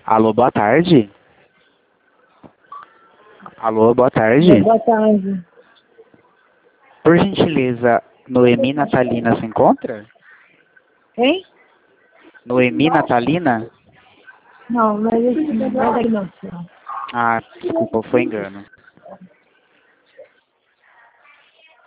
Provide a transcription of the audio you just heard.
Alô, boa tarde. Alô, boa tarde. Boa tarde. Por gentileza, Noemi Natalina se encontra? Hein? Noemi Natalina? Não, mas esse não é daqui não, senhor. Ah, desculpa, foi engano.